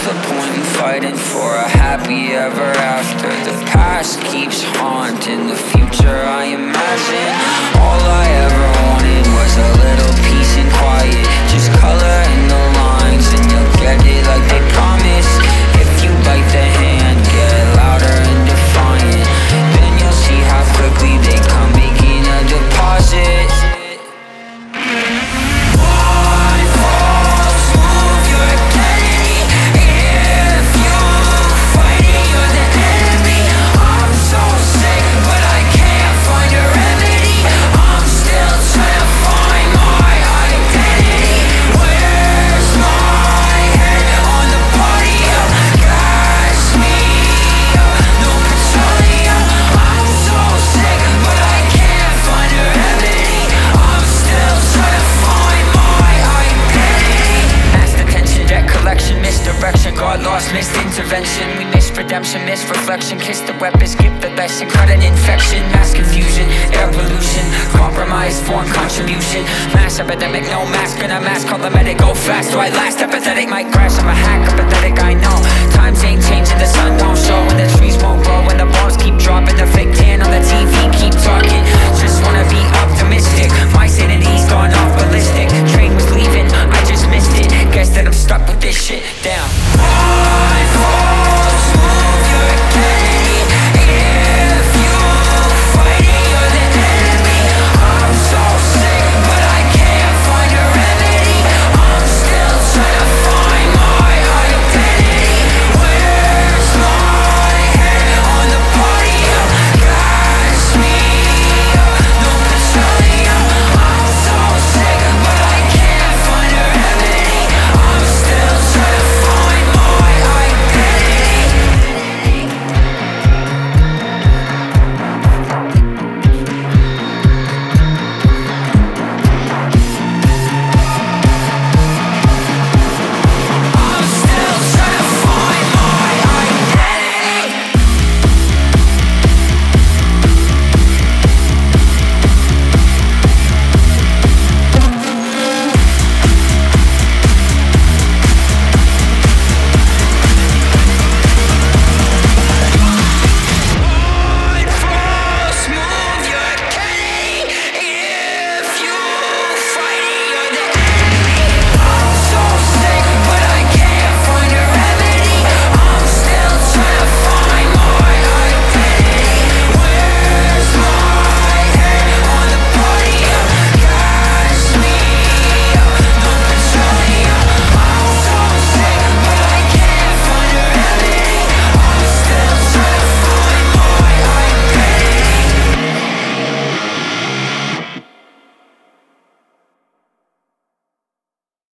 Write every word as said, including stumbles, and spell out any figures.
the point in fighting for a happy ever after? The past keeps haunting the future I imagine. All I ever wanted was a little peace and quiet. Just color in the lines and you'll get it like they promise. If you bite the hand, get louder and defiant, then you'll see how quickly they come making a deposit. God lost, missed intervention. We missed redemption, missed reflection. Kiss the weapon, skip the lesson. Caught an infection, mass confusion, air pollution. Compromise, foreign contribution. Mass epidemic, no mask, gonna mask. Call the medic, go fast. Do I last? Empathetic might crash. I'm a hack, apathetic, I know. Times ain't changing, the sun don't show. When the trees won't grow, when the bombs keep dropping. The fake tan on the T